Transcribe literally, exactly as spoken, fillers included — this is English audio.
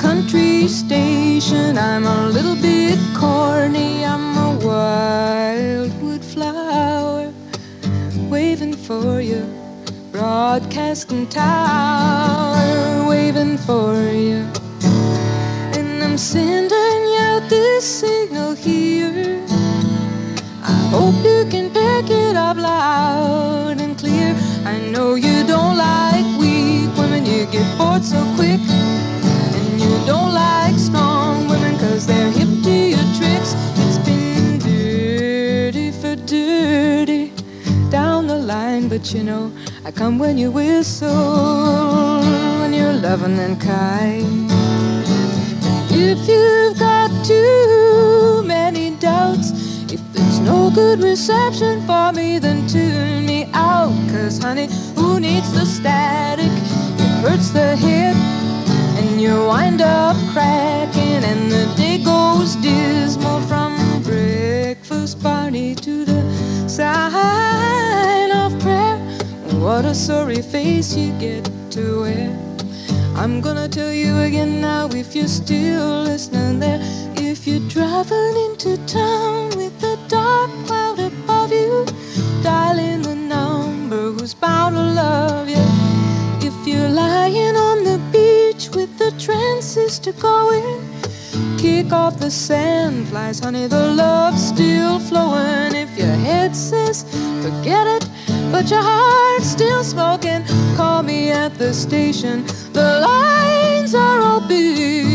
country station. I'm a little bit corny, I'm a wildwood flower waving for you, broadcasting tower waving for you. And I'm sending out this signal here. I hope you can pick it up loud and clear. I know you don't like weak women, you get bored so quick. And you don't like strong women, cause they're hip to your tricks. It's been dirty for dirty down the line, but you know I come when you whistle, when you're loving and kind. If you've got too many doubts, if there's no good reception for me, then tune me out. Cause honey, who needs the static? It hurts the head and you wind up cracking, and the day goes dismal from breakfast party to the sign of prayer. What a sorry face you get to wear. I'm gonna tell you again now, if you're still listening there. If you're driving into town with a dark cloud above you, dial in the number who's bound to love you. If you're lying on the beach with the transistor going, kick off the sand flies, honey, the love's still flowing. If your head says forget it, but your heart's still smoking, call me at the station. The lines are all busy.